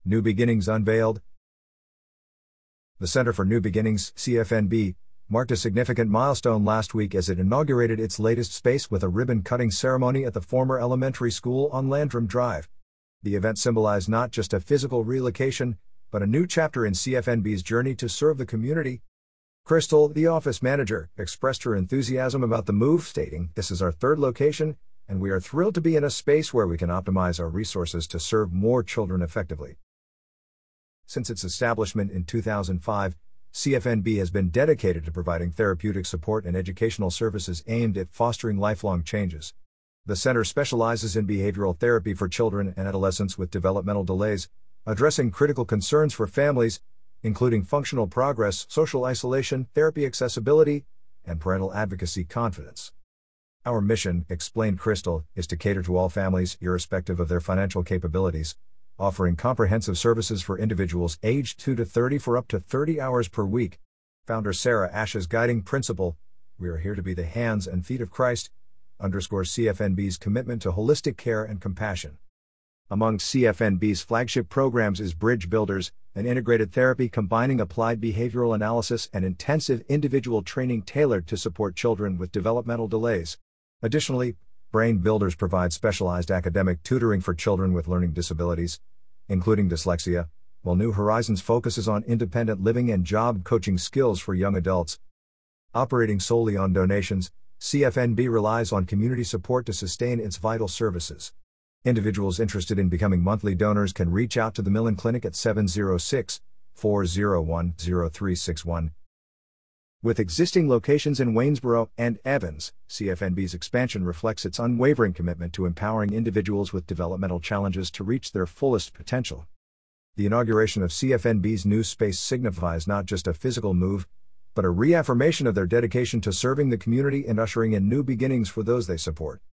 New Beginnings unveiled. The Center for New Beginnings, CFNB, marked a significant milestone last week as it inaugurated its latest space with a ribbon-cutting ceremony at the former elementary school on Landrum Drive. The event symbolized not just a physical relocation, but a new chapter in CFNB's journey to serve the community. Crystal, the office manager, expressed her enthusiasm about the move, stating, "This is our third location, and we are thrilled to be in a space where we can optimize our resources to serve more children effectively." Since its establishment in 2005, CFNB has been dedicated to providing therapeutic support and educational services aimed at fostering lifelong changes. The center specializes in behavioral therapy for children and adolescents with developmental delays, addressing critical concerns for families, including functional progress, social isolation, therapy accessibility, and parental advocacy confidence. "Our mission," explained Crystal, "is to cater to all families, irrespective of their financial capabilities, offering comprehensive services for individuals aged 2 to 30 for up to 30 hours per week." Founder Sarah Ash's guiding principle, "We are here to be the hands and feet of Christ," underscores CFNB's commitment to holistic care and compassion. Among CFNB's flagship programs is Bridge Builders, an integrated therapy combining applied behavioral analysis and intensive individual training tailored to support children with developmental delays. Additionally, Brain Builders provides specialized academic tutoring for children with learning disabilities, including dyslexia, while New Horizons focuses on independent living and job coaching skills for young adults. Operating solely on donations, CFNB relies on community support to sustain its vital services. Individuals interested in becoming monthly donors can reach out to the Millen Clinic at 706-401-0361. With existing locations in Waynesboro and Evans, CFNB's expansion reflects its unwavering commitment to empowering individuals with developmental challenges to reach their fullest potential. The inauguration of CFNB's new space signifies not just a physical move, but a reaffirmation of their dedication to serving the community and ushering in new beginnings for those they support.